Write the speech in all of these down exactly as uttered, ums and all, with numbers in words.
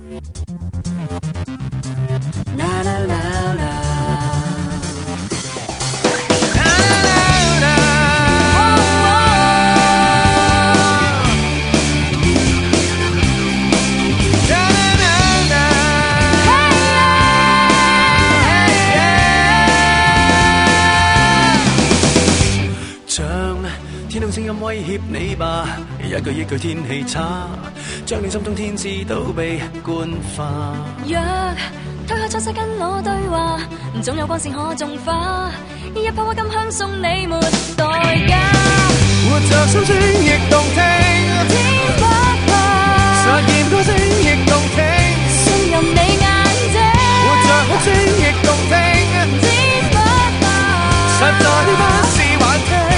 天空聲音威脅你吧，一句一句天氣差，將你心中天使都被官化。 若推開窗紗跟我對話，總有光線可種花，一泡鬱金香送你沒代價。 活着心聲亦動聽， 天不怕， 實驗歌聲亦動聽， 信任你眼睛。 活着哭聲亦動聽， 天不怕， 實在不是幻聽。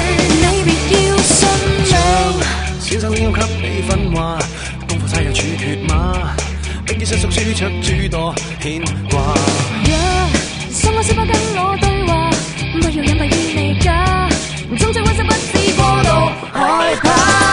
先生應給你訓話，功課差有處決碼，並結實屬輸出諸多牽掛。 若心愛小包跟我對話，不要隱蔽於你家，終將溫習不知過度害怕。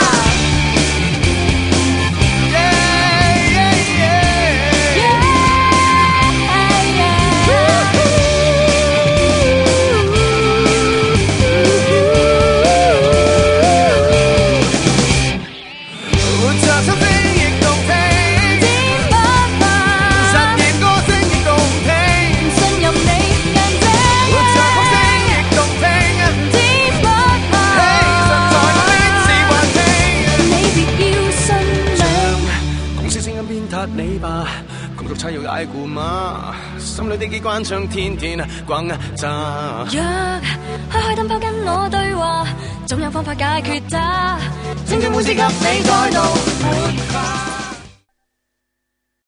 你吧，工作差要捱顧嗎？心裏的機關槍天天轟炸。 若開開燈泡跟我對話，總有方法解決它。青春會是給你再度活化。